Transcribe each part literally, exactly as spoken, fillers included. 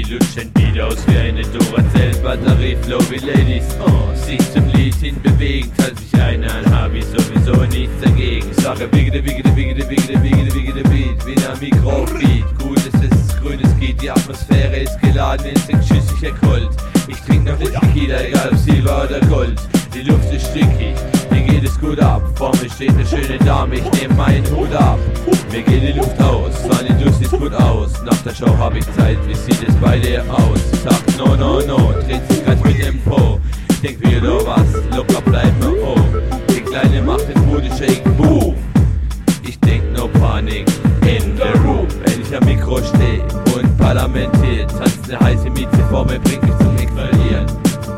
lutschen Beat aus wie eine Duracell-Batterie, Flow wie Ladies, oh, sich zum Lied hinbewegen, falls ich eine an, hab ich sowieso nichts dagegen. Ich sage Wiggede, Wiggede, Wiggede, Wiggede, Wiggede, Wiggede, Beat, wie ein Mikrobeat. Gut, es ist grün, es geht, die Atmosphäre ist geladen, Instinkt schüssiger Gold. Ich trink noch nicht Tequila, egal ob Silber oder Gold. Die Luft ist stickig, mir geht es gut ab. Vor mir steht eine schöne Dame, ich nehm meinen Hut ab. Mir geht die Luft aus, meine Luft sieht gut aus. Nach der Show hab ich Zeit, wie sieht es bei dir aus? Sag no, no, no, dreht sich grad mit dem Po. Ich denk wieder was, locker bleib mir oh. Die Kleine macht den Booty Shake, boom. Ich denk no Panik in the room. Wenn ich am Mikro steh und parlamentiert, tanzt eine heiße Miete vor mir, bringt mich zum Explodieren.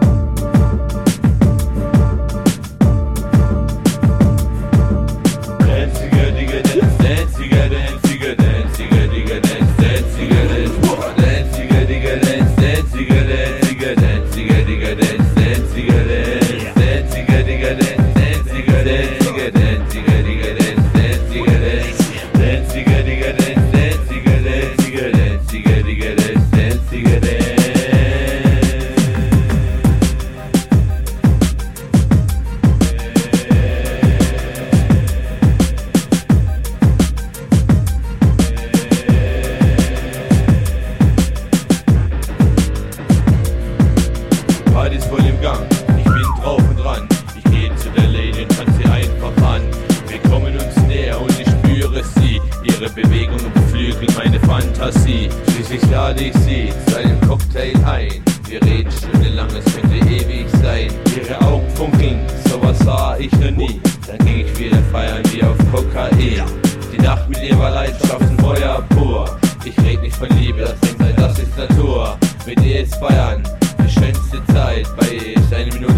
Ist voll im Gang, ich bin drauf und dran. Ich gehe zu der Lady und tanze sie einfach an. Wir kommen uns näher und ich spüre sie. Ihre Bewegungen beflügeln meine Fantasie. Schließlich lade ich sie zu einem Cocktail ein. Wir reden stundenlang, es könnte ewig sein. Ihre Augen funkeln, sowas sah ich noch nie. Dann ging ich wieder feiern wie auf Kokain. Die Nacht mit ihr war Leidenschaft und Feuer pur. Ich red nicht von Liebe, das Ding sei, das ist Natur. Mit ihr ist Feiern die schönste Zeit, bei ihr ist eine Minute